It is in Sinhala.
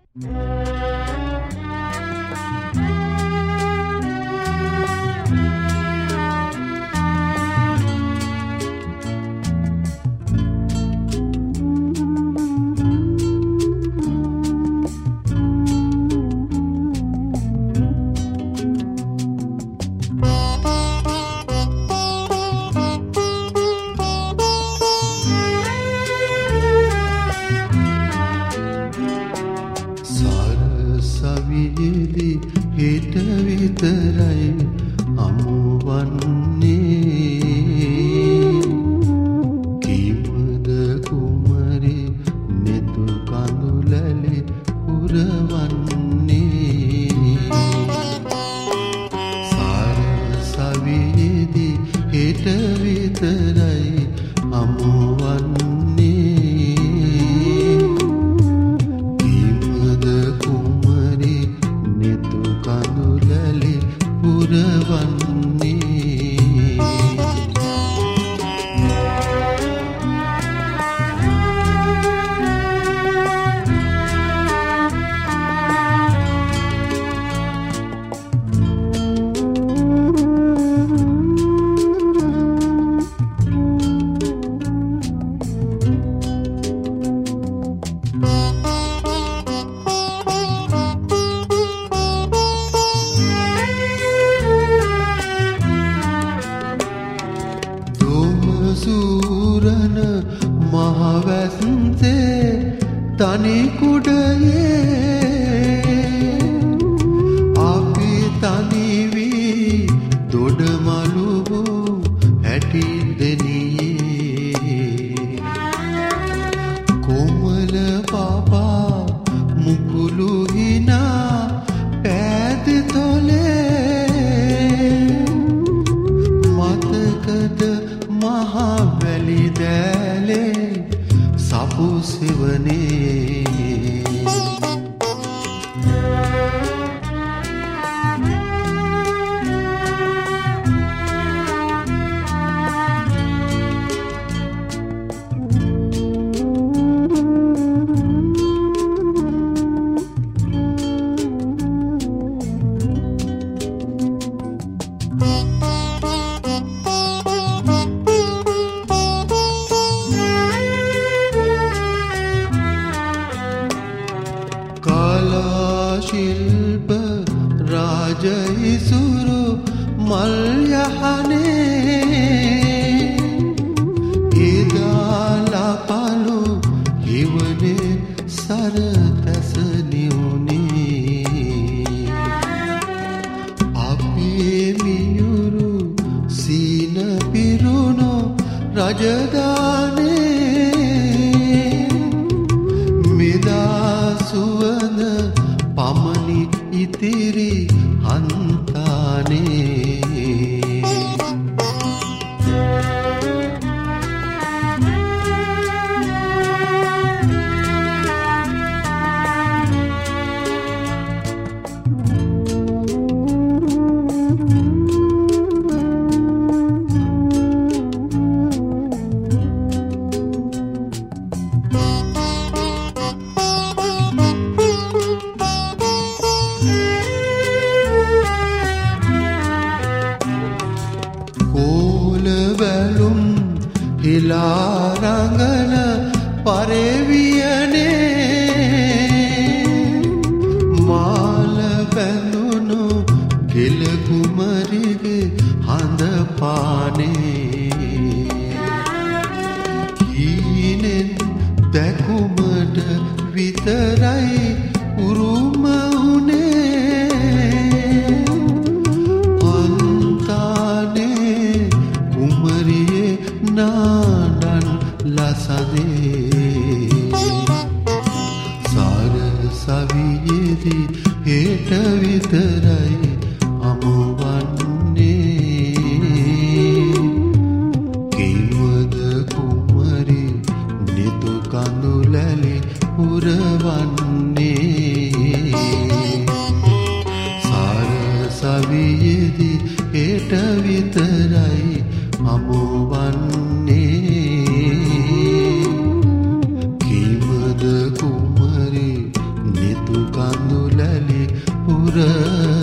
හෙට විතරයි හමුවන්නේ කීමද කුමරි නෙතු කඳුලැලි පුරවන්නේ සාරසවියේදී හෙට විතරයි හමුවන්නේ කඳුලැලි පුරවන්නේ සූරන මහවැස්සේ තනි කුඩයේ අපි තනි වී දොඩමළු හැටි දෙනියේ කොමල පාපා මුකුළු හිනා පෑති තොලේ මතකද මහවැලි දැලේ සපු සෙවනේ ශිල්ප රාජයිසුරු මල්යහනේ ඉදාලපලු හිවනේ සරතැසනියුනේ අපේ මියුරු සීන පිරුණු රජදානේ මෙදා සුවඳ පමණි ඉතිරි හන්තානේ වැලුම් හිලා රඟන පරෙවියනේ මාල බැඳුණු කෙල කුමරිගේ හඳ පානේ හීනෙන් දැකුමට විතරයි උරුම උනේ අන්තානේ කුමරියේ නාඩන් ලසදේ සාරසවියේදී හෙට විතරයි හමුවන්නේ කීමද කුමරි නෙතු කඳුලැලි පුරවන්නේ සාරසවියේදී හෙට විතරයි හමුවන්නේ කීමද කුමරි නෙත සුදු කඳුලැලි පුරා